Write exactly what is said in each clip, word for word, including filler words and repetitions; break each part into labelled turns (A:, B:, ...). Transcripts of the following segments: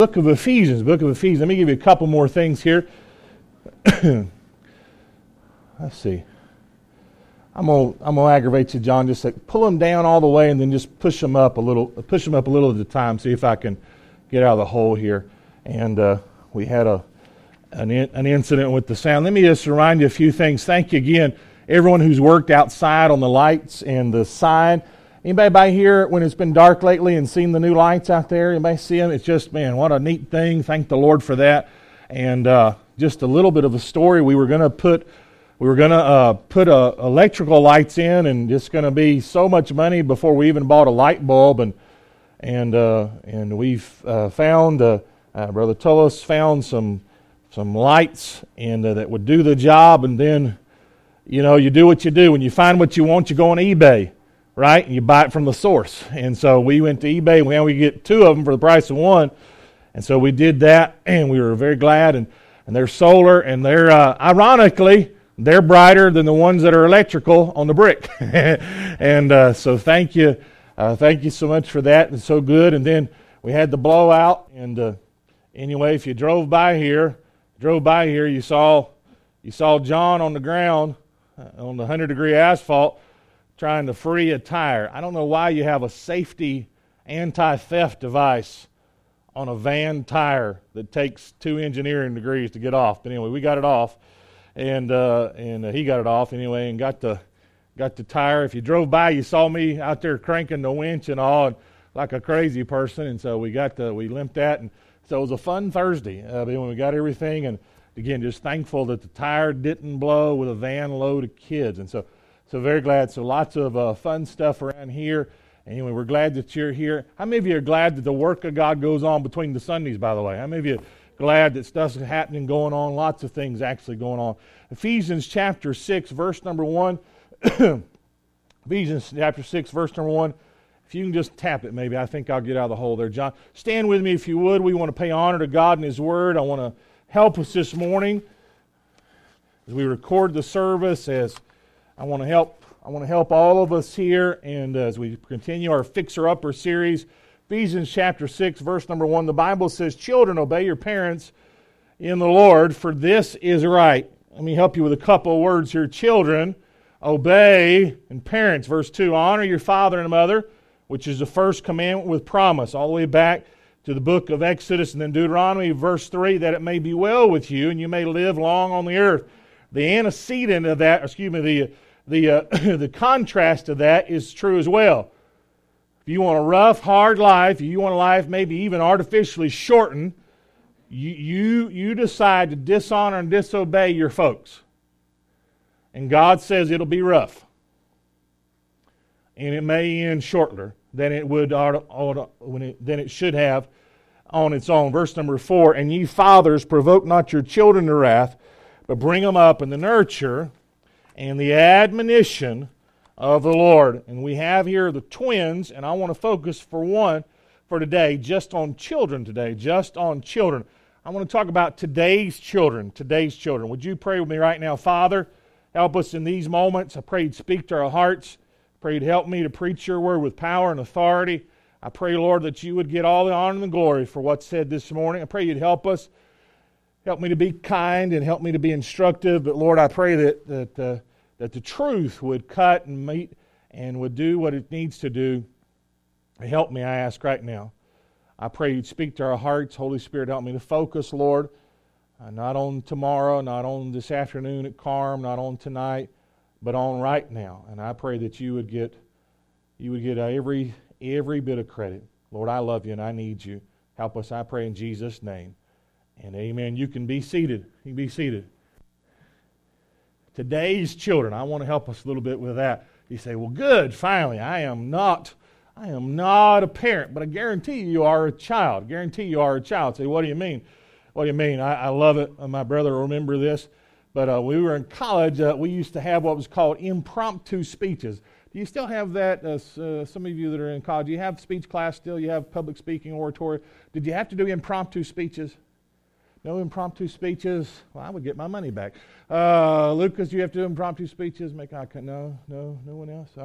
A: Book of Ephesians, book of Ephesians. Let me give you a couple more things here. Let's see. I'm gonna I'm gonna aggravate you, John. Just like pull them down all the way, and then just push them up a little. Push them up a little at a time. See if I can get out of the hole here. And uh, we had a an in, an incident with the sound. Let me just remind you a few things. Thank you again, everyone who's worked outside on the lights and the sign. Anybody by here when it's been dark lately and seen the new lights out there? Anybody see them? It's just, man, what a neat thing. Thank the Lord for that. And uh, just a little bit of a story. We were going to put we were going to uh, put uh, electrical lights in, and it's going to be so much money before we even bought a light bulb. And and uh, and we've uh, found uh, uh, Brother Tullis found some some lights and uh, that would do the job. And then, you know, you do what you do when you find what you want. You go on eBay. Right? And you buy it from the source. And so we went to eBay, and we, we get two of them for the price of one. And so we did that, and we were very glad. And, and they're solar, and they're, uh, ironically, they're brighter than the ones that are electrical on the brick. and uh, so thank you. Uh, thank you so much for that. It's so good. And then we had the blowout. And uh, anyway, if you drove by here, drove by here, you saw, you saw John on the ground uh, on the one hundred degree asphalt, trying to free a tire. I don't know why you have a safety anti-theft device on a van tire that takes two engineering degrees to get off. But anyway, we got it off, and uh, and uh, he got it off anyway, and got the got the tire. If you drove by, you saw me out there cranking the winch and all, and like a crazy person. And so we got the we limped that, and so it was a fun Thursday. Uh, when we got everything, and again, just thankful that the tire didn't blow with a van load of kids, and so. So very glad. So lots of uh, fun stuff around here. Anyway, we're glad that you're here. How many of you are glad that the work of God goes on between the Sundays, by the way? How many of you are glad that stuff's happening, going on, lots of things actually going on? Ephesians chapter six, verse number one. Ephesians chapter six, verse number one. If you can just tap it maybe, I think I'll get out of the hole there, John. Stand with me if you would. We want to pay honor to God and His Word. I want to help us this morning as we record the service, as I want to help. I want to help all of us here, and as we continue our Fixer Upper series, Ephesians chapter six, verse number one, the Bible says, "Children, obey your parents in the Lord, for this is right." Let me help you with a couple of words here. Children, obey, and parents, verse two, honor your father and mother, which is the first commandment with promise, all the way back to the book of Exodus, and then Deuteronomy, verse three, that it may be well with you and you may live long on the earth. The antecedent of that, excuse me, the The uh, the contrast to that is true as well. If you want a rough, hard life, you want a life maybe even artificially shortened, you, you, you decide to dishonor and disobey your folks. And God says it'll be rough. And it may end shorter than it would when it, than it should have on its own. Verse number four, "And ye fathers, provoke not your children to wrath, but bring them up in the nurture and the admonition of the Lord." And we have here the twins, and I want to focus for one for today, just on children today, just on children. I want to talk about today's children, today's children. Would you pray with me right now? Father, help us in these moments. I pray you'd speak to our hearts. I pray you'd help me to preach your word with power and authority. I pray, Lord, that you would get all the honor and the glory for what's said this morning. I pray you'd help us. Help me to be kind and help me to be instructive. But Lord, I pray that that uh, that the truth would cut and meet and would do what it needs to do. Help me, I ask right now. I pray you'd speak to our hearts. Holy Spirit, help me to focus, Lord, uh, not on tomorrow, not on this afternoon at Carm, not on tonight, but on right now. And I pray that you would get you would get every every bit of credit. Lord, I love you and I need you. Help us, I pray in Jesus' name. And amen. You can be seated. You can be seated. Today's children. I want to help us a little bit with that. You say, well, good, finally. I am not, I am not a parent, but I guarantee you, you are a child. I guarantee you are a child. Say, what do you mean? What do you mean? I, I love it. My brother will remember this. But uh, we were in college. Uh, we used to have what was called impromptu speeches. Do you still have that? Uh, uh, some of you that are in college, do you have speech class still? You have public speaking, oratory. Did you have to do impromptu speeches? No impromptu speeches? Well, I would get my money back. Uh, Lucas, do you have to do impromptu speeches? Make eye contact. No, no, no one else? All right.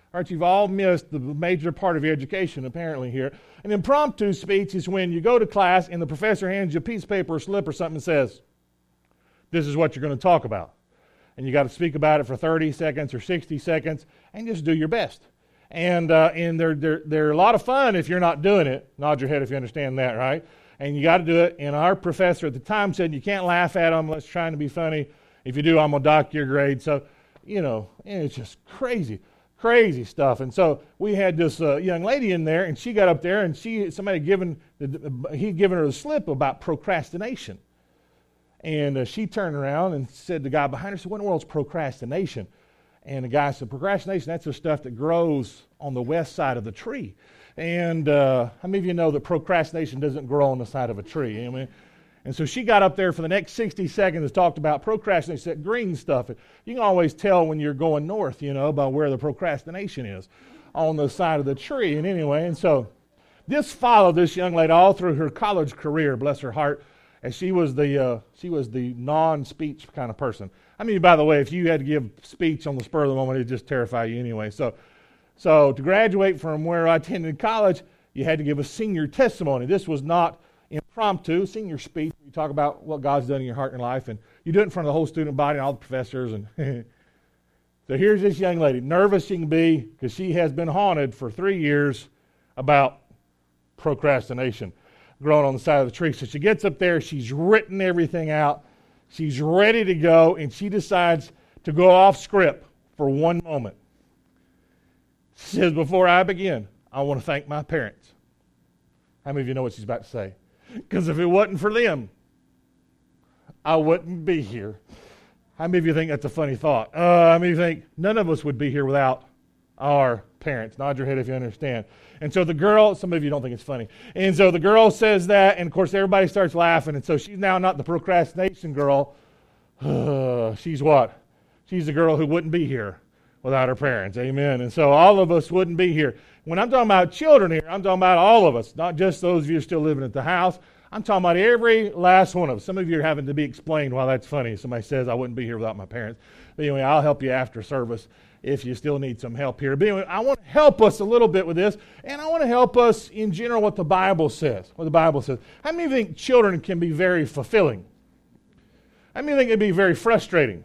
A: All right, you've all missed the major part of your education, apparently, here. An impromptu speech is when you go to class and the professor hands you a piece of paper or slip or something and says, this is what you're going to talk about. And you got to speak about it for thirty seconds or sixty seconds and just do your best. And uh, and they're, they're, they're a lot of fun if you're not doing it. Nod your head if you understand that, right? And you got to do it. And our professor at the time said, you can't laugh at them. Let's try to be funny. If you do, I'm going to dock your grade. So, you know, it's just crazy, crazy stuff. And so we had this uh, young lady in there, and she got up there, and she somebody had given, he'd given her the slip about procrastination. And uh, she turned around and said to the guy behind her, said, what in the world's procrastination? And the guy said, procrastination, that's the stuff that grows on the west side of the tree. And uh, how many of you know that procrastination doesn't grow on the side of a tree? I mean, and so she got up there for the next sixty seconds and talked about procrastination, that green stuff. You can always tell when you're going north, you know, by where the procrastination is on the side of the tree. And anyway, and so this followed this young lady all through her college career, bless her heart, as she was the uh, she was the non-speech kind of person. I mean, by the way, if you had to give speech on the spur of the moment, it'd just terrify you anyway. So, so to graduate from where I attended college, you had to give a senior testimony. This was not impromptu, senior speech. You talk about what God's done in your heart and life, and you do it in front of the whole student body and all the professors. And so here's this young lady, nervous she can be, because she has been haunted for three years about procrastination growing on the side of the tree. So she gets up there, she's written everything out, she's ready to go, and she decides to go off script for one moment. She says, before I begin, I want to thank my parents. How many of you know what she's about to say? Because if it wasn't for them, I wouldn't be here. How many of you think that's a funny thought? Uh, how many of you think none of us would be here without our parents? Nod your head if you understand. And so the girl, some of you don't think it's funny. And so the girl says that, and of course everybody starts laughing. And so she's now not the procrastination girl. Uh, she's what? She's the girl who wouldn't be here without her parents. Amen. And so all of us wouldn't be here. When I'm talking about children here, I'm talking about all of us, not just those of you still living at the house. I'm talking about every last one of us. Some of you are having to be explained why that's funny. Somebody says, I wouldn't be here without my parents. But anyway, I'll help you after service if you still need some help here. But anyway, I want to help us a little bit with this, and I want to help us in general what the Bible says. What the Bible says. How many of you think children can be very fulfilling? How many of you think it can be very frustrating?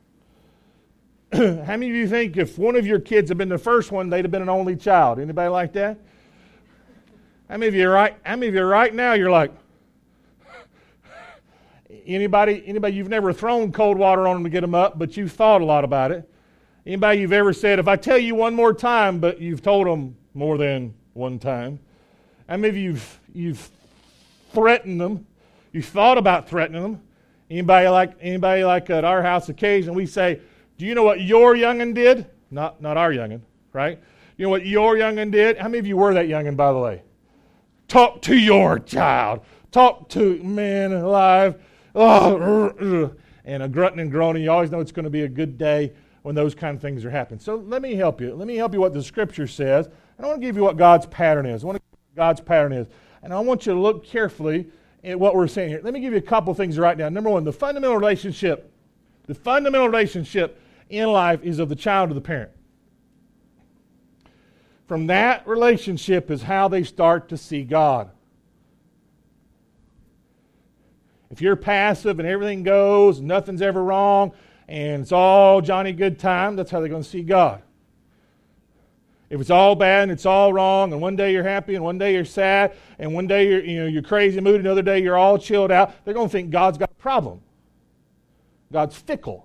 A: How many of you think if one of your kids had been the first one, they'd have been an only child? Anybody like that? How many of you right? How many of you right now you're like, anybody? Anybody you've never thrown cold water on them to get them up, but you've thought a lot about it? Anybody you've ever said, if I tell you one more time, but you've told them more than one time? How many of you you've, you've threatened them? You've thought about threatening them? Anybody like anybody like at our house occasionally we say, do you know what your youngin' did? Not not our youngin', right? You know what your youngin' did? How many of you were that youngin', by the way? Talk to your child. Talk to, man alive. Oh, and a grunting and groaning. You always know it's going to be a good day when those kind of things are happening. So let me help you. Let me help you what the Scripture says. And I want to give you what God's pattern is. I want to give you what God's pattern is. And I want you to look carefully at what we're saying here. Let me give you a couple things right now. Number one, the fundamental relationship. The fundamental relationship in life is of the child to the parent. From that relationship is how they start to see God. If you're passive and everything goes, nothing's ever wrong, and it's all Johnny good time, that's how they're going to see God. If it's all bad and it's all wrong, and one day you're happy and one day you're sad, and one day you're, you know, you're crazy mood, another day you're all chilled out, they're going to think God's got a problem. God's fickle.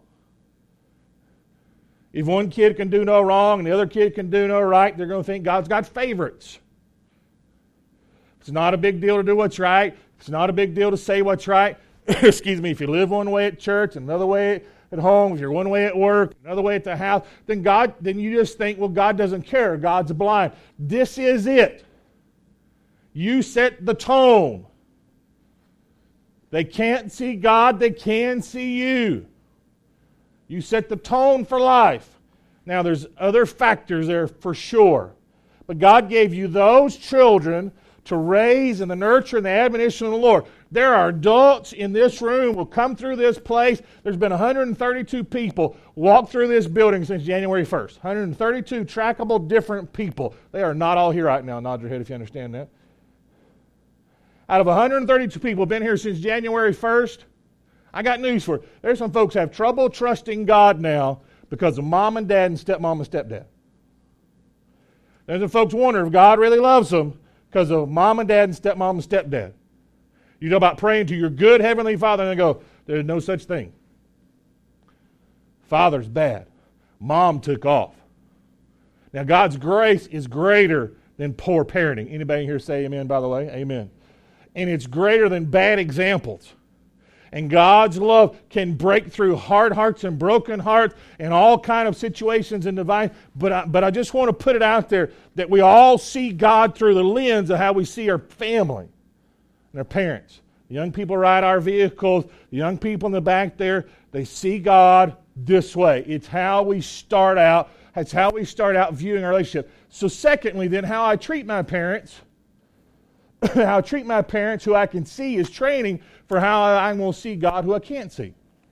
A: If one kid can do no wrong and the other kid can do no right, they're going to think God's got favorites. It's not a big deal to do what's right. It's not a big deal to say what's right. Excuse me, if you live one way at church, another way at home, if you're one way at work, another way at the house, then God, then you just think, well, God doesn't care. God's blind. This is it. You set the tone. They can't see God, they can see you. You set the tone for life. Now, there's other factors there for sure. But God gave you those children to raise in the nurture and the admonition of the Lord. There are adults in this room will come through this place. There's been one hundred thirty-two people walk through this building since January first. one hundred thirty-two trackable different people. They are not all here right now. Nod your head if you understand that. Out of one hundred thirty-two people been here since January first, I got news for you. There's some folks have trouble trusting God now because of mom and dad and stepmom and stepdad. There's some folks wonder if God really loves them because of mom and dad and stepmom and stepdad. You know about praying to your good Heavenly Father and they go, there's no such thing. Father's bad. Mom took off. Now God's grace is greater than poor parenting. Anybody here say amen, by the way? Amen. And it's greater than bad examples. And God's love can break through hard hearts and broken hearts and all kind of situations in divine. But I, but I just want to put it out there that we all see God through the lens of how we see our family and our parents. The young people ride our vehicles. The young people in the back there, they see God this way. It's how we start out. It's how we start out viewing our relationship. So secondly, then, how I treat my parents, how I treat my parents who I can see is training for how I'm going to see God who I can't see.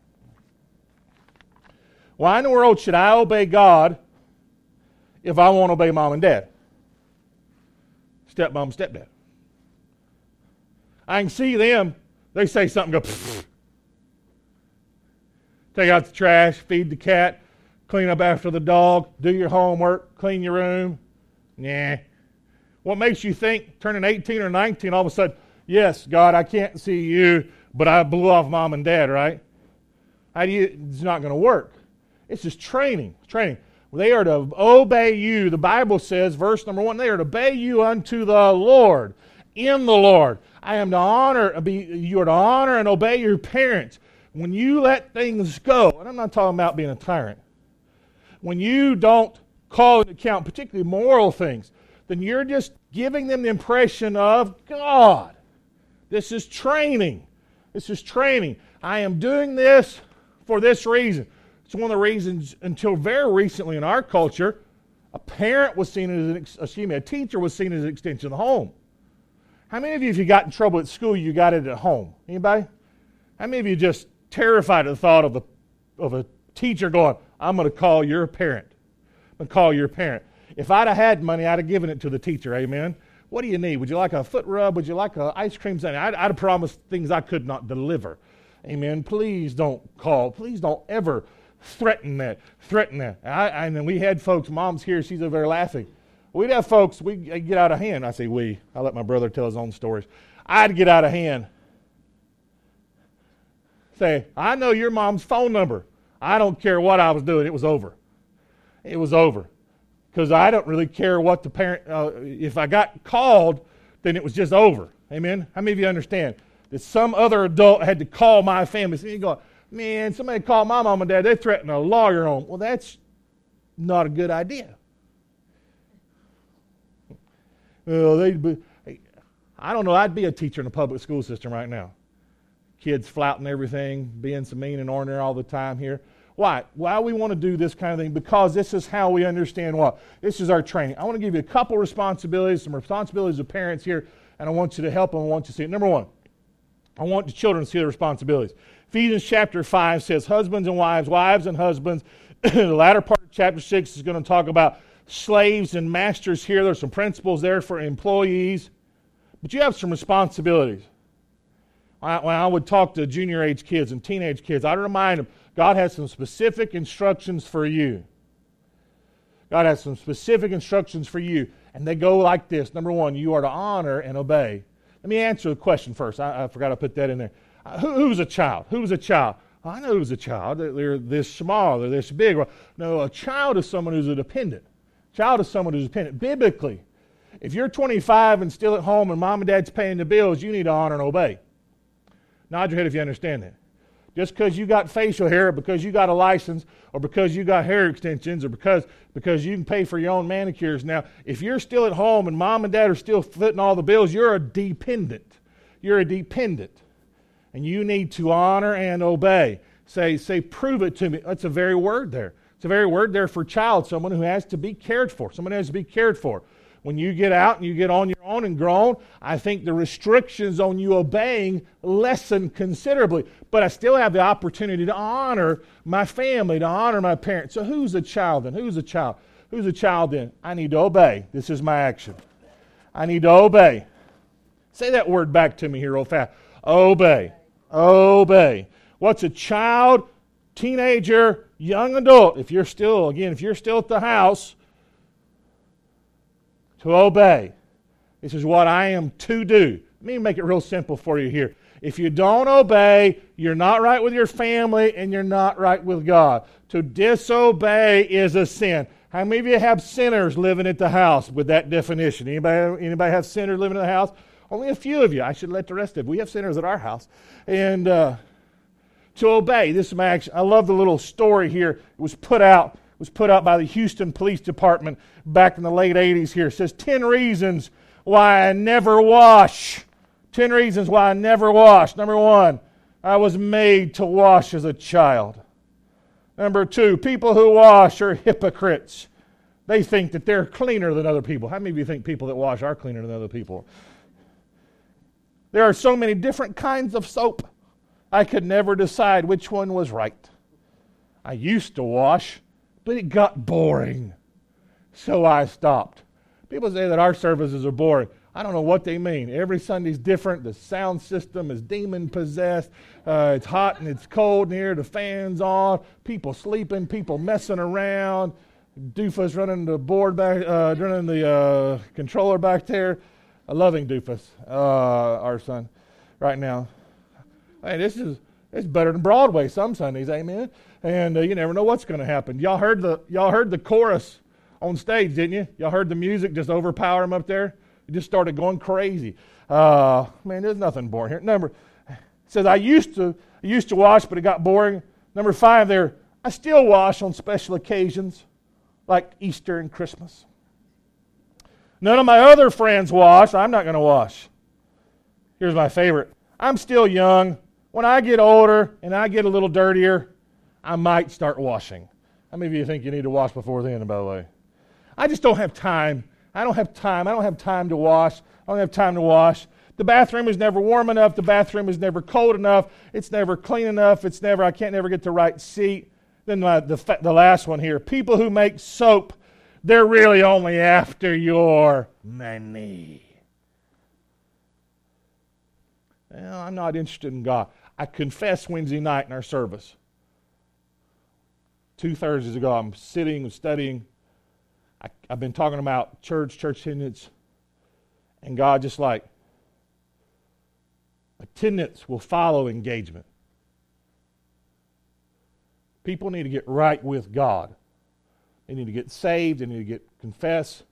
A: Why in the world should I obey God if I won't obey mom and dad? Stepmom, stepdad. I can see them. They say something, go, pfft. Take out the trash, feed the cat, clean up after the dog, do your homework, clean your room. Nah. What makes you think, turning eighteen or nineteen, all of a sudden, yes, God, I can't see you, but I blew off mom and dad, right? How do you, it's not going to work. It's just training, training. They are to obey you. The Bible says, verse number one, they are to obey you unto the Lord, in the Lord. I am to honor, be, you are to honor and obey your parents. When you let things go, and I'm not talking about being a tyrant, when you don't call into account particularly moral things, then you're just giving them the impression of God. This is training. This is training. I am doing this for this reason. It's one of the reasons until very recently in our culture, a parent was seen as an, excuse me, a teacher was seen as an extension of the home. How many of you, if you got in trouble at school, you got it at home? Anybody? How many of you just terrified at the thought of a of a teacher going, I'm going to call your parent. I'm going to call your parent. If I'd have had money, I'd have given it to the teacher, amen? What do you need? Would you like a foot rub? Would you like an ice cream sundae? I'd, I'd have promised things I could not deliver. Amen. Please don't call. Please don't ever threaten that. Threaten that. I, I, and then we had folks, mom's here, she's over there laughing. We'd have folks, we'd get out of hand. I say we. I let my brother tell his own stories. I'd get out of hand. Say, I know your mom's phone number. I don't care what I was doing. It was over. It was over. Because I don't really care what the parent, uh, if I got called, then it was just over. Amen? How many of you understand that some other adult had to call my family? So you go, man, somebody called my mom and dad, they threatened a lawyer on them. Well, that's not a good idea. Well, they, I don't know, I'd be a teacher in the public school system right now. Kids flouting everything, being so mean and ornery all the time here. Why? Why we want to do this kind of thing? Because this is how we understand what? This is our training. I want to give you a couple responsibilities, some responsibilities of parents here, and I want you to help them. I want you to see it. Number one, I want the children to see their responsibilities. Ephesians chapter five says, husbands and wives, wives and husbands. The latter part of chapter six is going to talk about slaves and masters here. There's some principles there for employees. But you have some responsibilities. When I would talk to junior age kids and teenage kids, I'd remind them, God has some specific instructions for you. God has some specific instructions for you. And they go like this. Number one, you are to honor and obey. Let me answer the question first. I, I forgot to put that in there. Uh, who, who's a child? Who's a child? I know who's a child. They're, they're this small. They're this big. No, a child is someone who's a dependent. A child is someone who's dependent. Biblically, if you're twenty-five and still at home and mom and dad's paying the bills, you need to honor and obey. Nod your head if you understand that. Just because you got facial hair, or because you got a license, or because you got hair extensions, or because, because you can pay for your own manicures. Now, if you're still at home and mom and dad are still footing all the bills, you're a dependent. You're a dependent. And you need to honor and obey. Say, say, prove it to me. That's a very word there. It's a very word there for child, someone who has to be cared for. Someone who has to be cared for. When you get out and you get on your grown and grown, I think the restrictions on you obeying lessen considerably. But I still have the opportunity to honor my family, to honor my parents. So who's a child then? Who's a child? Who's a child then? I need to obey. This is my action. I need to obey. Say that word back to me here real fast. Obey. Obey. What's a child, teenager, young adult? If you're still, again, if you're still at the house, to obey. This is what I am to do. Let me make it real simple for you here. If you don't obey, you're not right with your family and you're not right with God. To disobey is a sin. How many of you have sinners living at the house with that definition? Anybody, anybody have sinners living in the house? Only a few of you. I should let the rest of you. We have sinners at our house. And uh, to obey, this is my action. I love the little story here. It was put out, it was put out by the Houston Police Department back in the late eighties here. It says, ten reasons why I never wash. ten reasons why I never wash. Number one, I was made to wash as a child. Number two, people who wash are hypocrites. They think that they're cleaner than other people. How many of you think people that wash are cleaner than other people? There are so many different kinds of soap. I could never decide which one was right. I used to wash, but it got boring. So I stopped. People say that our services are boring. I don't know what they mean. Every Sunday's different. The sound system is demon-possessed. Uh, it's hot and it's cold in here. The fan's on. People sleeping. People messing around. Doofus running the board back, uh, running the uh, controller back there. A loving Doofus, uh, our son, right now. Hey, this is it's better than Broadway some Sundays, amen. And uh, you never know what's going to happen. Y'all heard the y'all heard the chorus on stage, didn't you? Y'all heard the music just overpower him up there. It just started going crazy. Uh, man, there's nothing boring here. Number it says I used to I used to wash, but it got boring. Number five there, I still wash on special occasions like Easter and Christmas. None of my other friends wash. I'm not going to wash. Here's my favorite. I'm still young. When I get older and I get a little dirtier, I might start washing. How many of you think you need to wash before then, by the way? I just don't have time. I don't have time. I don't have time to wash. I don't have time to wash. The bathroom is never warm enough. The bathroom is never cold enough. It's never clean enough. It's never, I can't never get the right seat. Then my, the, the last one here. People who make soap, they're really only after your money. Well, I'm not interested in God. I confessed Wednesday night in our service. Two Thursdays ago, I'm sitting and studying. I, I've been talking about church, church attendance, and God just like, attendance will follow engagement. People need to get right with God. They need to get saved. They need to get confess.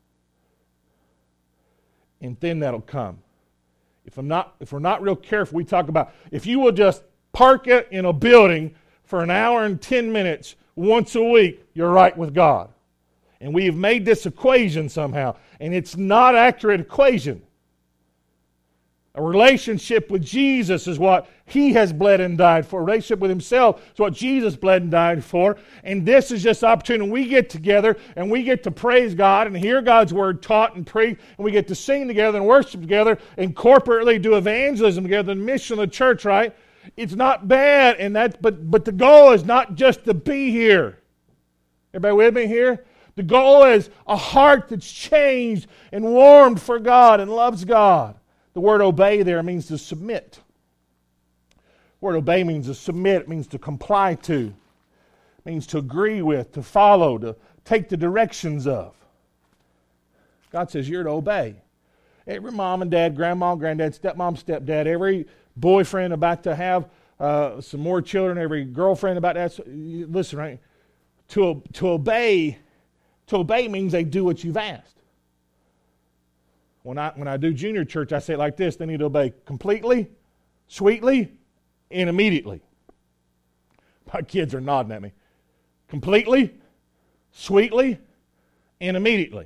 A: And then that'll come. If I'm not, if we're not real careful, we talk about if you will just park it in a building for an hour and ten minutes once a week, you're right with God. And we have made this equation somehow, and it's not an accurate equation. A relationship with Jesus is what He has bled and died for. A relationship with Himself is what Jesus bled and died for. And this is just an opportunity. We get together and we get to praise God and hear God's Word taught and preached. And we get to sing together and worship together and corporately do evangelism together, the mission of the church, right? It's not bad, and that, but, but the goal is not just to be here. Everybody with me here? The goal is a heart that's changed and warmed for God and loves God. The word obey there means to submit. The word obey means to submit. It means to comply to. It means to agree with, to follow, to take the directions of. God says you're to obey. Every mom and dad, grandma, granddad, stepmom, stepdad, every boyfriend about to have uh, some more children, every girlfriend about that. Listen, right? To, to obey, to obey means they do what you've asked. When I when I do junior church, I say it like this: they need to obey completely, sweetly, and immediately. My kids are nodding at me. Completely, sweetly, and immediately.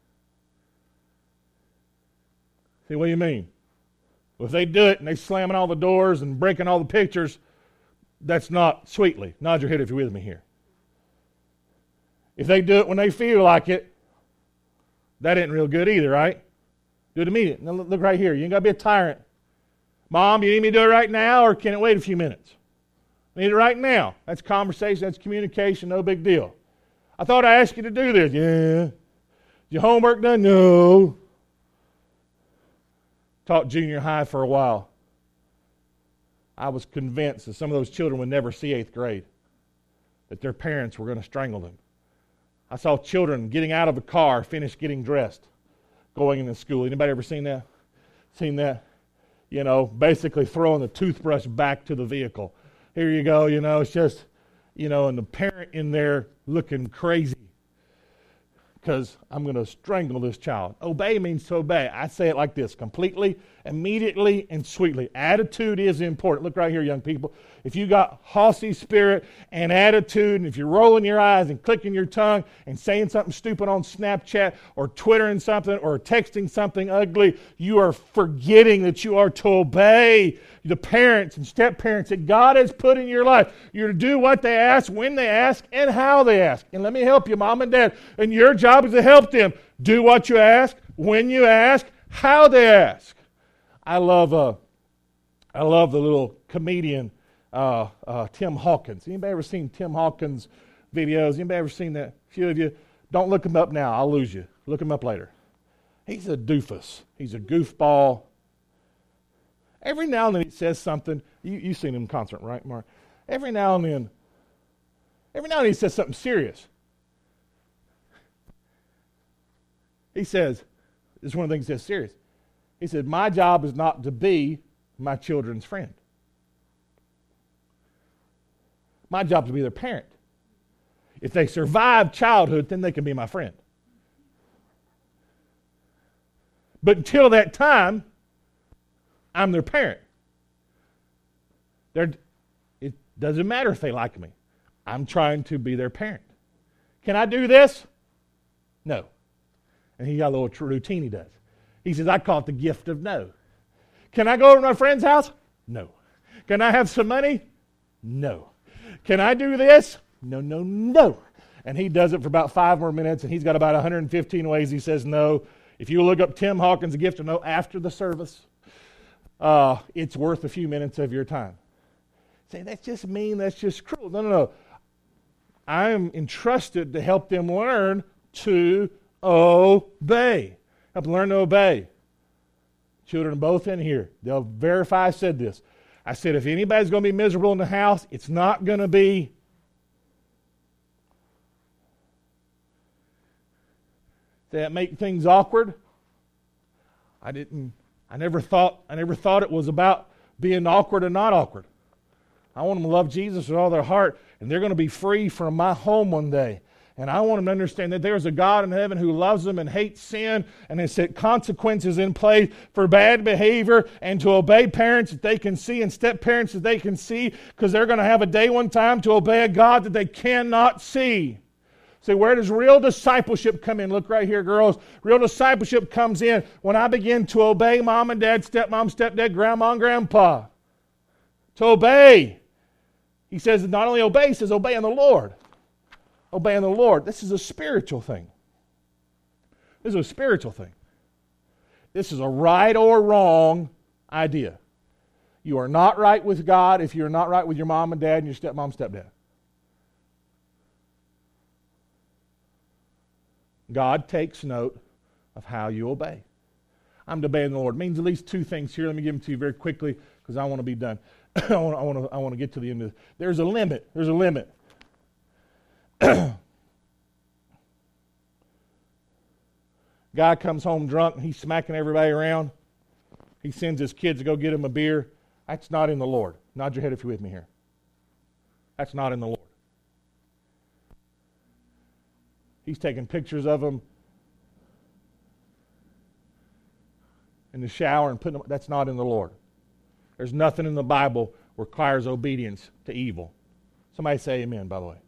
A: See, what do you mean? Well, if they do it and they slamming all the doors and breaking all the pictures, that's not sweetly. Nod your head if you're with me here. If they do it when they feel like it, that ain't real good either, right? Do it immediately. Now look right here. You ain't got to be a tyrant. Mom, you need me to do it right now, or can it wait a few minutes? I need it right now. That's conversation. That's communication. No big deal. I thought I asked you to do this. Yeah. Is your homework done? No. Taught junior high for a while. I was convinced that some of those children would never see eighth grade, that their parents were going to strangle them. I saw children getting out of the car, finished getting dressed, going into school. Anybody ever seen that? Seen that? You know, basically throwing the toothbrush back to the vehicle. Here you go, you know, it's just, you know, and the parent in there looking crazy because I'm going to strangle this child. Obey means to obey. I say it like this, completely, immediately, and sweetly. Attitude is important. Look right here, young people. If you got haughty spirit and attitude, and if you're rolling your eyes and clicking your tongue and saying something stupid on Snapchat or Twittering something or texting something ugly, you are forgetting that you are to obey the parents and step-parents that God has put in your life. You're to do what they ask, when they ask, and how they ask. And let me help you, Mom and Dad. And your job is to help them. Do what you ask, when you ask, how they ask. I love, uh, I love the little comedian uh, uh, Tim Hawkins. Anybody ever seen Tim Hawkins videos? Anybody ever seen that? A few of you. Don't look him up now. I'll lose you. Look him up later. He's a doofus. He's a goofball. Every now and then he says something. You, you've seen him in concert, right, Mark? Every now and then, every now and then he says something serious. He says, this is one of the things he says serious. He said, my job is not to be my children's friend. My job is to be their parent. If they survive childhood, then they can be my friend. But until that time, I'm their parent. They're, it doesn't matter if they like me. I'm trying to be their parent. Can I do this? No. And he got a little routine he does. He says, I call it the gift of no. Can I go over to my friend's house? No. Can I have some money? No. Can I do this? No, no, no. And he does it for about five more minutes, and he's got about one hundred fifteen ways he says no. If you look up Tim Hawkins' The Gift of No after the service, uh, it's worth a few minutes of your time. Say, that's just mean, that's just cruel. No, no, no. I am entrusted to help them learn to obey. Help them learn to obey. Children are both in here. They'll verify I said this. I said, if anybody's going to be miserable in the house, it's not going to be that make things awkward. I didn't, I never thought, I never thought it was about being awkward and not awkward. I want them to love Jesus with all their heart, and they're going to be free from my home one day. And I want them to understand that there's a God in heaven who loves them and hates sin and has set consequences in place for bad behavior and to obey parents that they can see and step-parents that they can see, because they're going to have a day one time to obey a God that they cannot see. See, where does real discipleship come in? Look right here, girls. Real discipleship comes in when I begin to obey mom and dad, stepmom, stepdad, grandma, and grandpa. To obey. He says not only obey, he says obey in the Lord. Obeying the Lord. This is a spiritual thing. This is a spiritual thing. This is a right or wrong idea. You are not right with God if you're not right with your mom and dad and your stepmom, stepdad. God takes note of how you obey. I'm obeying the Lord. It means at least two things here. Let me give them to you very quickly because I want to be done. I want to, I want to, I want to get to the end of this. There's a limit. There's a limit. Guy comes home drunk and he's smacking everybody around. He sends his kids to go get him a beer. That's not in the Lord. Nod your head if you're with me here. That's not in the Lord. He's taking pictures of them in the shower and putting them. That's not in the Lord. There's nothing in the Bible requires obedience to evil. Somebody say amen, by the way.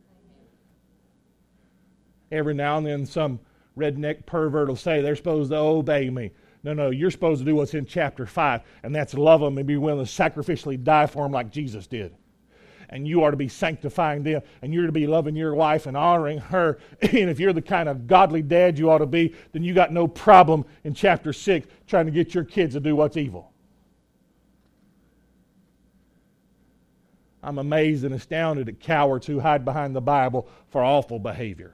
A: Every now and then some redneck pervert will say they're supposed to obey me. No, no, you're supposed to do what's in chapter five, and that's love them and be willing to sacrificially die for them like Jesus did. and you are to be sanctifying them, and you're to be loving your wife and honoring her. And if you're the kind of godly dad you ought to be, then you got no problem in chapter six trying to get your kids to do what's evil. I'm amazed and astounded at cowards who hide behind the Bible for awful behavior.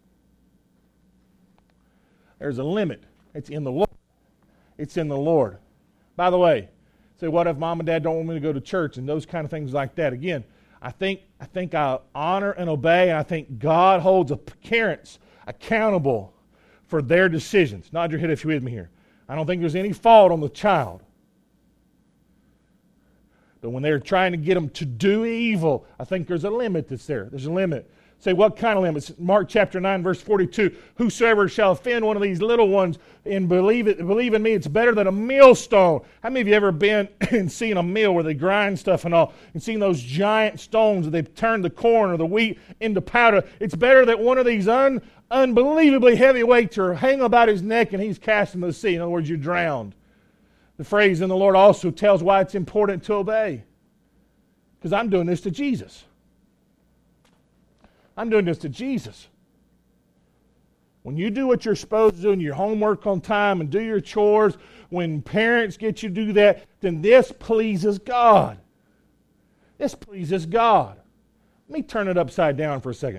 A: There's a limit. It's in the Lord. It's in the Lord. By the way, say, what if mom and dad don't want me to go to church and those kind of things like that? Again, I think I think I honor and obey, and I think God holds parents accountable for their decisions. Nod your head if you're with me here. I don't think there's any fault on the child. But when they're trying to get them to do evil, I think there's a limit that's there. There's a limit. Say, what kind of limits? Mark chapter nine, verse forty-two. Whosoever shall offend one of these little ones and believe it, believe in me, it's better than a millstone. How many of you ever been and seen a mill where they grind stuff and all, and seen those giant stones that they've turned the corn or the wheat into powder? It's better that one of these un, unbelievably heavy weights are hang about his neck and he's cast into the sea. In other words, you're drowned. The phrase in the Lord also tells why it's important to obey. Because I'm doing this to Jesus. I'm doing this to Jesus. When you do what you're supposed to do and your homework on time and do your chores, when parents get you to do that, then this pleases God. This pleases God. Let me turn it upside down for a second.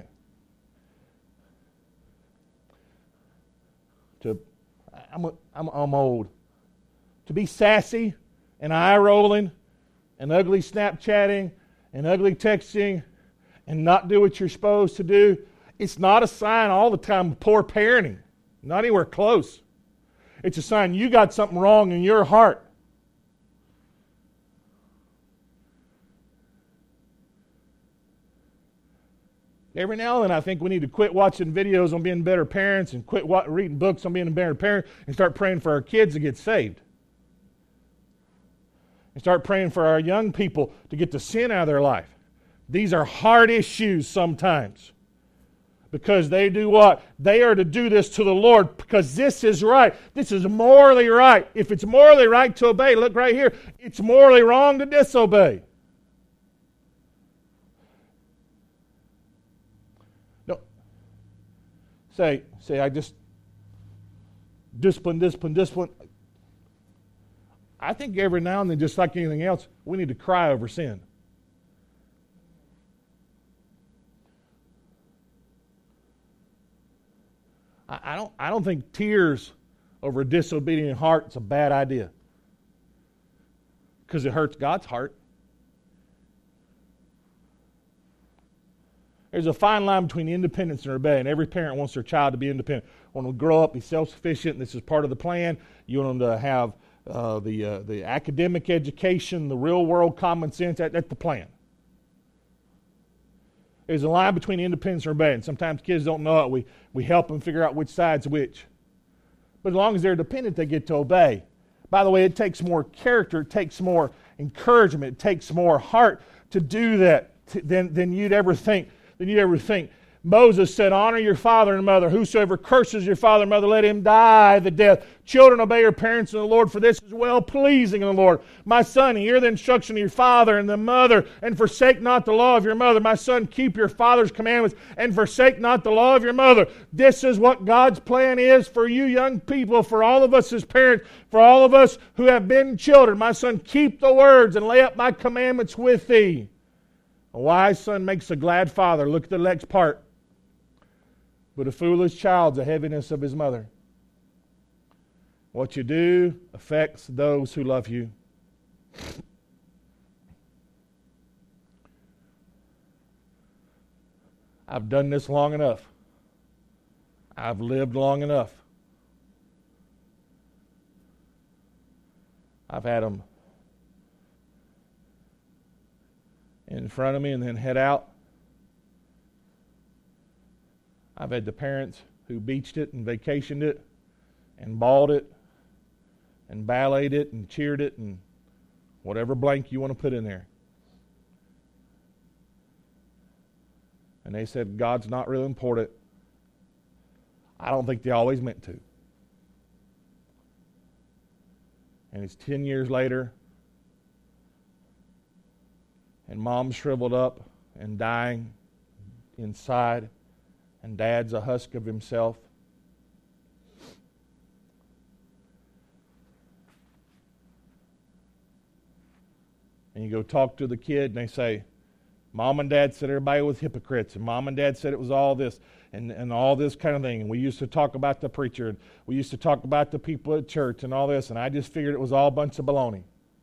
A: To, I'm, I'm, I'm old. To be sassy and eye-rolling and ugly Snapchatting and ugly texting and not do what you're supposed to do, it's not a sign all the time of poor parenting. Not anywhere close. It's a sign you got something wrong in your heart. Every now and then I think we need to quit watching videos on being better parents and quit wa- reading books on being a better parent and start praying for our kids to get saved. And start praying for our young people to get the sin out of their life. These are hard issues sometimes. Because they do what? They are to do this to the Lord because this is right. This is morally right. If it's morally right to obey, look right here. It's morally wrong to disobey. No. Say, say, I just discipline, discipline, discipline. I think every now and then, just like anything else, we need to cry over sin. I don't, I don't think tears over a disobedient heart is a bad idea. Because it hurts God's heart. There's a fine line between independence and rebellion. Every parent wants their child to be independent. Want them to grow up, be self-sufficient. This is part of the plan. You want them to have uh, the uh, the academic education, the real world common sense. That, that's the plan. There's a line between independence and rebellion. Sometimes kids don't know it. We, we help them figure out which side's which. But as long as they're dependent, they get to obey. By the way, it takes more character, it takes more encouragement, it takes more heart to do that to, than, than you'd ever think. Than you'd ever think. Moses said, honor your father and mother. Whosoever curses your father and mother, let him die the death. Children, obey your parents in the Lord, for this is well-pleasing in the Lord. My son, hear the instruction of your father and the mother, and forsake not the law of your mother. My son, keep your father's commandments, and forsake not the law of your mother. This is what God's plan is for you young people, for all of us as parents, for all of us who have been children. My son, keep the words and lay up my commandments with thee. A wise son makes a glad father. Look at the next part. But a foolish child's the heaviness of his mother. What you do affects those who love you. I've done this long enough. I've lived long enough. I've had them in front of me and then head out. I've had the parents who beached it and vacationed it and bawled it and balleted it and cheered it and whatever blank you want to put in there. And they said, God's not really important. I don't think they always meant to. And it's ten years later, and mom's shriveled up and dying inside, and dad's a husk of himself. And you go talk to the kid, and they say, Mom and Dad said everybody was hypocrites, and Mom and Dad said it was all this, and, and all this kind of thing. And we used to talk about the preacher, and we used to talk about the people at church and all this, and I just figured it was all a bunch of baloney.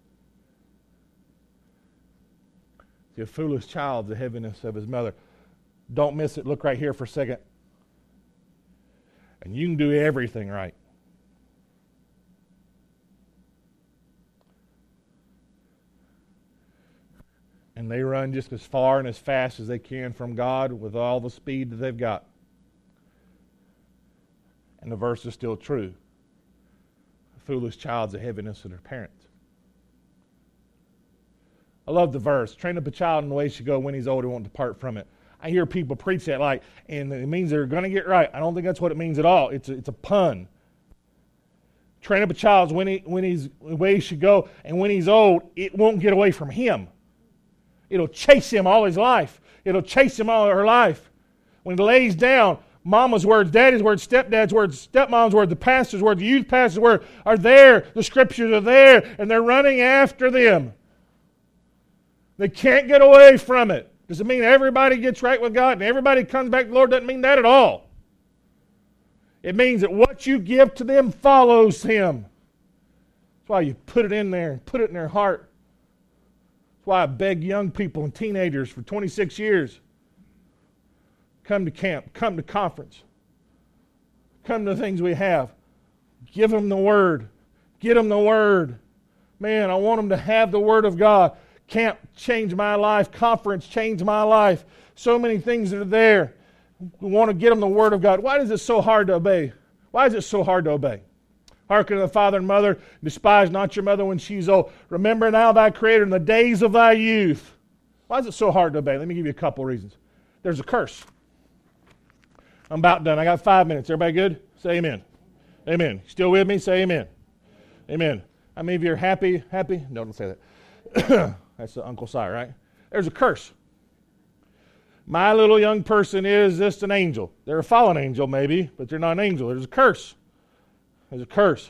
A: See, a foolish child, the heaviness of his mother. Don't miss it. Look right here for a second. And you can do everything right. And they run just as far and as fast as they can from God with all the speed that they've got. And the verse is still true. A foolish child's the heaviness of their parents. I love the verse. Train up a child in the way he should go. When he's old, he won't depart from it. I hear people preach that like, and it means they're going to get right. I don't think that's what it means at all. It's a, it's a pun. Train up a child when he when he's the way he should go, and when he's old, it won't get away from him. It'll chase him all his life. It'll chase him all her life. When he lays down, mama's words, daddy's words, stepdad's words, stepmom's words, the pastor's words, the youth pastor's words are there. The scriptures are there, and they're running after them. They can't get away from it. Does it mean everybody gets right with God and everybody comes back to the Lord? Doesn't mean that at all. It means that what you give to them follows Him. That's why you put it in there, put it in their heart. That's why I beg young people and teenagers for twenty-six years, come to camp, come to conference, come to the things we have. Give them the Word. Get them the Word. Man, I want them to have the Word of God. Camp changed my life. Conference changed my life. So many things that are there. We want to get them the Word of God. Why is it so hard to obey? Why is it so hard to obey? Hearken to the father and mother. Despise not your mother when she's old. Remember now thy Creator in the days of thy youth. Why is it so hard to obey? Let me give you a couple reasons. There's a curse. I'm about done. I got five minutes. Everybody good? Say amen. Amen. Still with me? Say amen. Amen. How many of you are happy? Happy? No, don't say that. That's Uncle Si, right? There's a curse. My little young person is just an angel. They're a fallen angel maybe, but they're not an angel. There's a curse. There's a curse.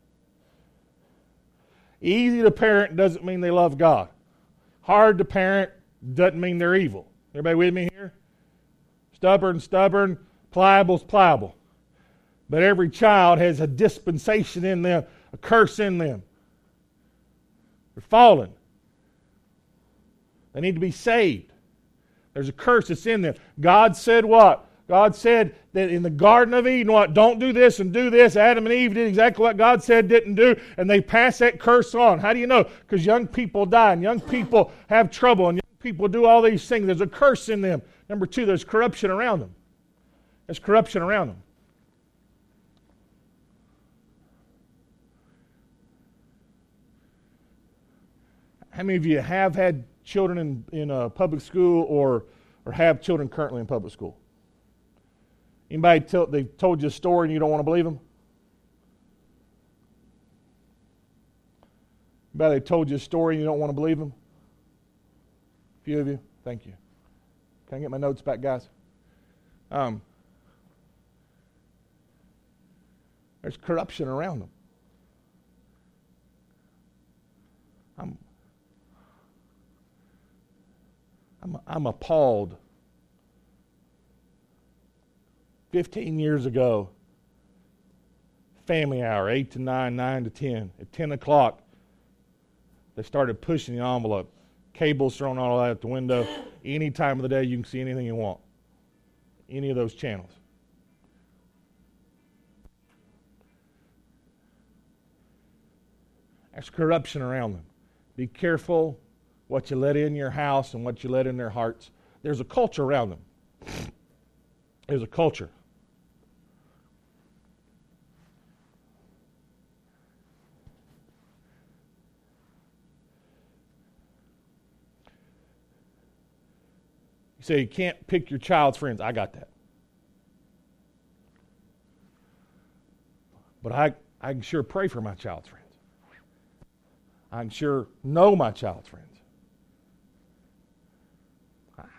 A: Easy to parent doesn't mean they love God. Hard to parent doesn't mean they're evil. Everybody with me here? Stubborn, stubborn. Pliable's pliable. But every child has a dispensation in them, a curse in them. They're fallen. They need to be saved. There's a curse that's in them. God said what? God said that in the Garden of Eden, what? Don't do this and do this. Adam and Eve did exactly what God said didn't do, and they passed that curse on. How do you know? Because young people die, and young people have trouble, and young people do all these things. There's a curse in them. Number two, there's corruption around them. There's corruption around them. How many of you have had children in, in a public school or, or have children currently in public school? Anybody tell, they told you a story and you don't want to believe them? Anybody told you a story and you don't want to believe them? A few of you? Thank you. Can I get my notes back, guys? Um, there's corruption around them. I'm I'm, I'm appalled. Fifteen years ago, family hour, eight to nine, nine to ten. At ten o'clock, they started pushing the envelope. Cables thrown all out the window. Any time of the day, you can see anything you want. Any of those channels. There's corruption around them. Be careful what you let in your house and what you let in their hearts. There's a culture around them. There's a culture. You say you can't pick your child's friends. I got that. But I, I can sure pray for my child's friends. I can sure know my child's friends.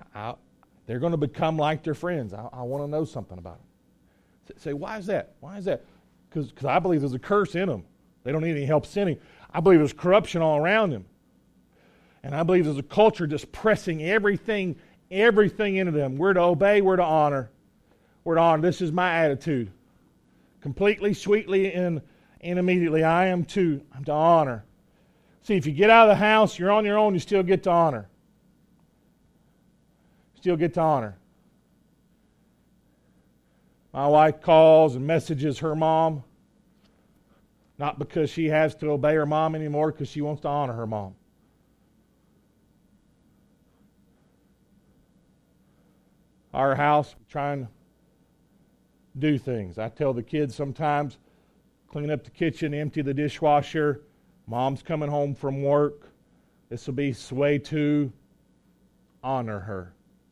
A: I, they're going to become like their friends. I, I want to know something about them. Say, why is that? Why is that? Because I believe there's a curse in them. They don't need any help sinning. I believe there's corruption all around them. And I believe there's a culture just pressing everything, everything into them. We're to obey, we're to honor. We're to honor. This is my attitude. Completely, sweetly, and, and immediately. I am to, I'm to honor. See, if you get out of the house, you're on your own, you still get to honor. Still get to honor. My wife calls and messages her mom, not because she has to obey her mom anymore, because she wants to honor her mom. Our house, trying to do things. I tell the kids sometimes, clean up the kitchen, empty the dishwasher. Mom's coming home from work. This will be way to honor her.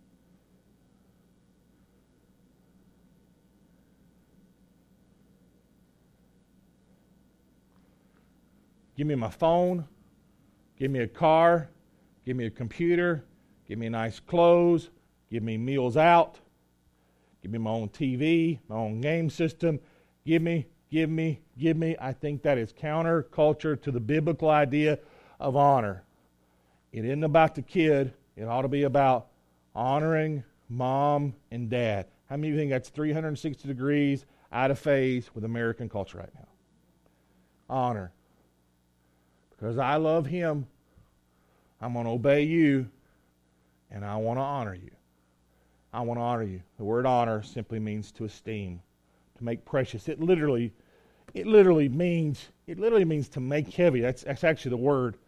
A: Give me my phone, give me a car, give me a computer, give me nice clothes, give me meals out, give me my own T V, my own game system. Give me, give me, give me. I think that is counterculture to the biblical idea of honor. It isn't about the kid. It ought to be about honoring mom and dad. How many of you think that's three hundred sixty degrees out of phase with American culture right now? Honor. Because I love him, I'm going to obey you, and I want to honor you. I want to honor you. The word honor simply means to esteem, to make precious. It literally, it literally means, it literally means to make heavy. That's, that's actually the word.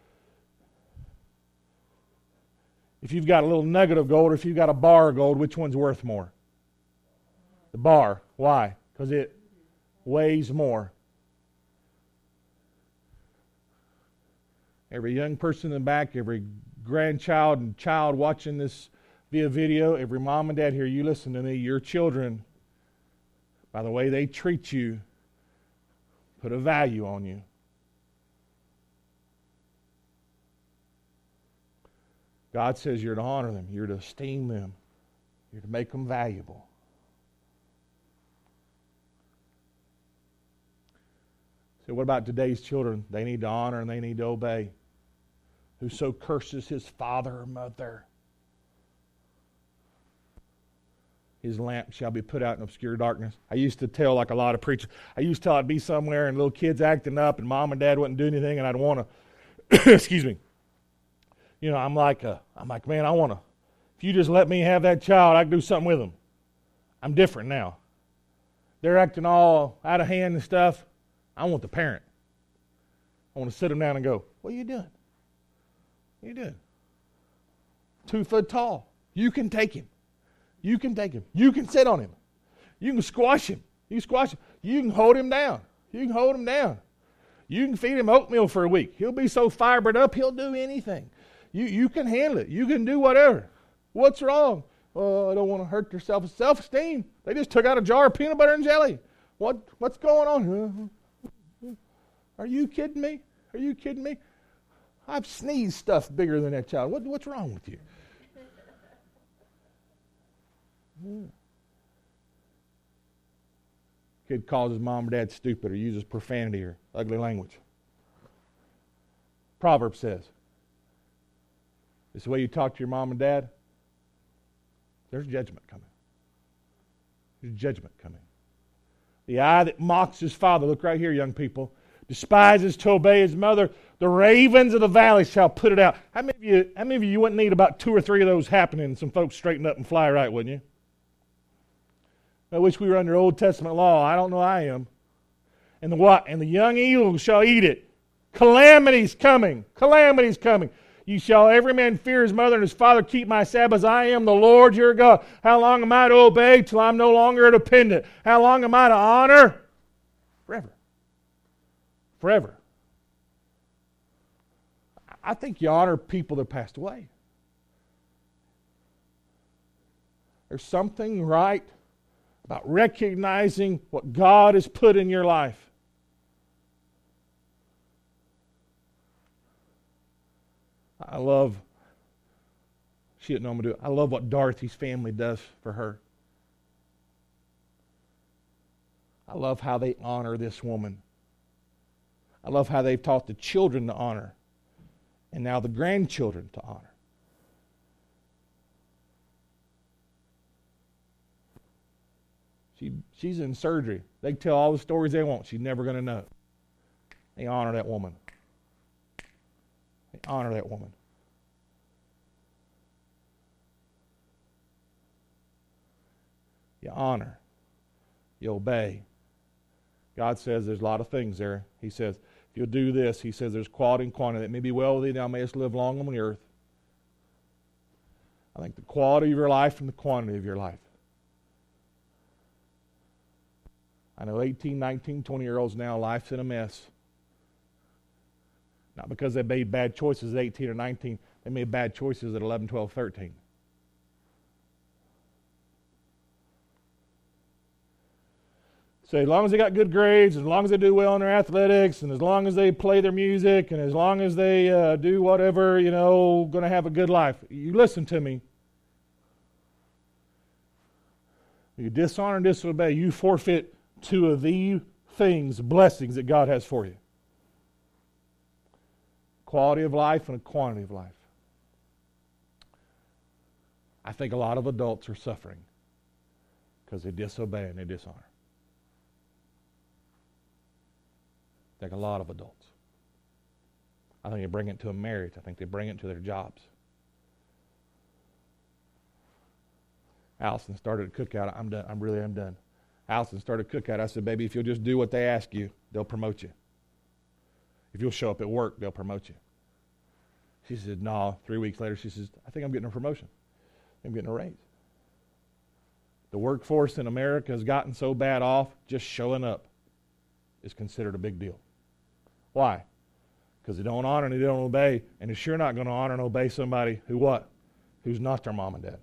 A: If you've got a little nugget of gold, or if you've got a bar of gold, which one's worth more? The bar. Why? Because it weighs more. Every young person in the back, every grandchild and child watching this via video, every mom and dad here, you listen to me, your children, by the way they treat you, put a value on you. God says you're to honor them, you're to esteem them, you're to make them valuable. So what about today's children? They need to honor and they need to obey. Whoso curses his father or mother, his lamp shall be put out in obscure darkness. I used to tell, like a lot of preachers, I used to tell I'd be somewhere and little kids acting up and mom and dad wouldn't do anything and I'd want to, excuse me. You know, I'm like, a, I'm like, man, I want to, if you just let me have that child, I can do something with them. I'm different now. They're acting all out of hand and stuff. I want the parent. I want to sit them down and go, what are you doing? What are you doing? Two foot tall. You can take him. You can take him. You can sit on him. You can squash him. You can squash him. You can hold him down. You can hold him down. You can feed him oatmeal for a week. He'll be so fibered up, he'll do anything. You you can handle it. You can do whatever. What's wrong? Oh, I don't want to hurt their self self-esteem. They just took out a jar of peanut butter and jelly. What What's going on? Are you kidding me? Are you kidding me? I've sneezed stuff bigger than that child. What, what's wrong with you? Yeah. Kid calls his mom or dad stupid or uses profanity or ugly language. Proverb says, this is the way you talk to your mom and dad, there's judgment coming. There's judgment coming. The eye that mocks his father, look right here, young people, despises to obey his mother, the ravens of the valley shall put it out. How many of you, how many of you, you wouldn't need about two or three of those happening and some folks straighten up and fly right, wouldn't you? I wish we were under Old Testament law. I don't know I am. And the what? And the young eagles shall eat it. Calamity's coming. Calamity's coming. You shall every man fear his mother and his father, keep my Sabbaths. I am the Lord your God. How long am I to obey till I'm no longer a dependent? How long am I to honor? Forever. Forever. I think you honor people that passed away. There's something right about recognizing what God has put in your life. I love She didn't know I'm going to do it. I love what Dorothy's family does for her. I love how they honor this woman. I love how they've taught the children to honor, and now the grandchildren to honor. She, she's in surgery. They can tell all the stories they want. She's never going to know. They honor that woman. They honor that woman. You honor. You obey. God says there's a lot of things there. He says, if you'll do this, He says there's quality and quantity. That may be well with thee, thou mayest live long on the earth. I think the quality of your life and the quantity of your life. I know eighteen, nineteen, twenty-year-olds now, life's in a mess. Not because they made bad choices at eighteen or nineteen. They made bad choices at eleven, twelve, thirteen. So as long as they got good grades, as long as they do well in their athletics, and as long as they play their music, and as long as they uh, do whatever, you know, going to have a good life. You listen to me. You dishonor and disobey, you forfeit two of the things, blessings that God has for you. Quality of life and a quantity of life. I think a lot of adults are suffering because they disobey and they dishonor. I think a lot of adults. I think they bring it to a marriage. I think they bring it to their jobs. Allison started a cookout. I'm done. I'm really, I'm done. Allison started a cookout. I said, baby, if you'll just do what they ask you, they'll promote you. If you'll show up at work, they'll promote you. She said, no. Three weeks later, she says, I think I'm getting a promotion. I'm getting a raise. The workforce in America has gotten so bad off, just showing up is considered a big deal. Why? Because they don't honor and they don't obey, and they're sure not going to honor and obey somebody who what? Who's not their mom and dad.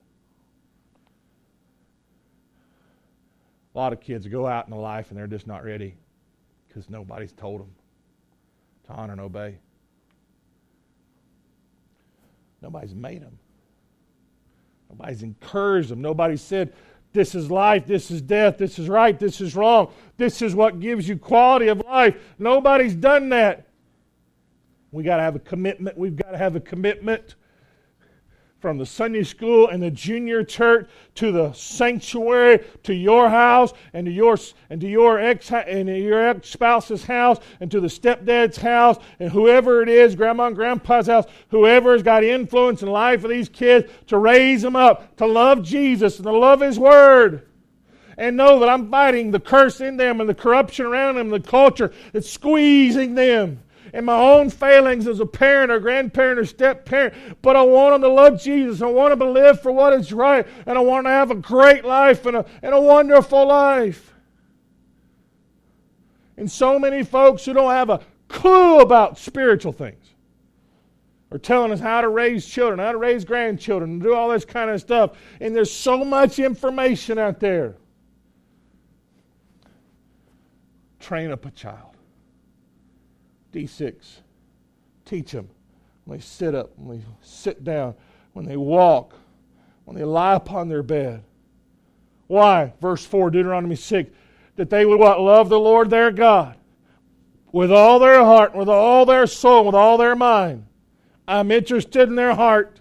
A: A lot of kids go out in life and they're just not ready because nobody's told them to honor and obey. Nobody's made them. Nobody's encouraged them. Nobody said, this is life, this is death, this is right, this is wrong. This is what gives you quality of life. Nobody's done that. We got to have a commitment. We've got to have a commitment from the Sunday school and the junior church to the sanctuary, to your house, and to your and to your ex and to your ex-spouse's house, and to the stepdad's house, and whoever it is, grandma and grandpa's house, whoever has got influence in the life of these kids, to raise them up, to love Jesus and to love His Word. And know that I'm fighting the curse in them and the corruption around them, the culture that's squeezing them. And my own failings as a parent or grandparent or step-parent. But I want them to love Jesus. I want them to live for what is right. And I want them to have a great life and a, and a wonderful life. And so many folks who don't have a clue about spiritual things are telling us how to raise children, how to raise grandchildren, and do all this kind of stuff. And there's so much information out there. Train up a child. D six. Teach them when they sit up, when they sit down, when they walk, when they lie upon their bed. Why? Verse four, Deuteronomy six. That they would what? Love the Lord their God with all their heart, with all their soul, with all their mind. I'm interested in their heart.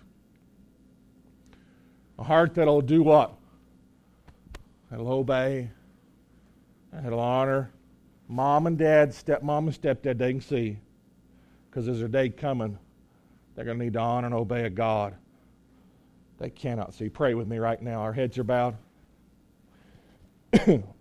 A: A heart that'll do what? That'll obey. That'll honor. Mom and dad, stepmom and stepdad, they can see. Because there's a day coming, they're going to need to honor and obey a God they cannot see. Pray with me right now. Our heads are bowed.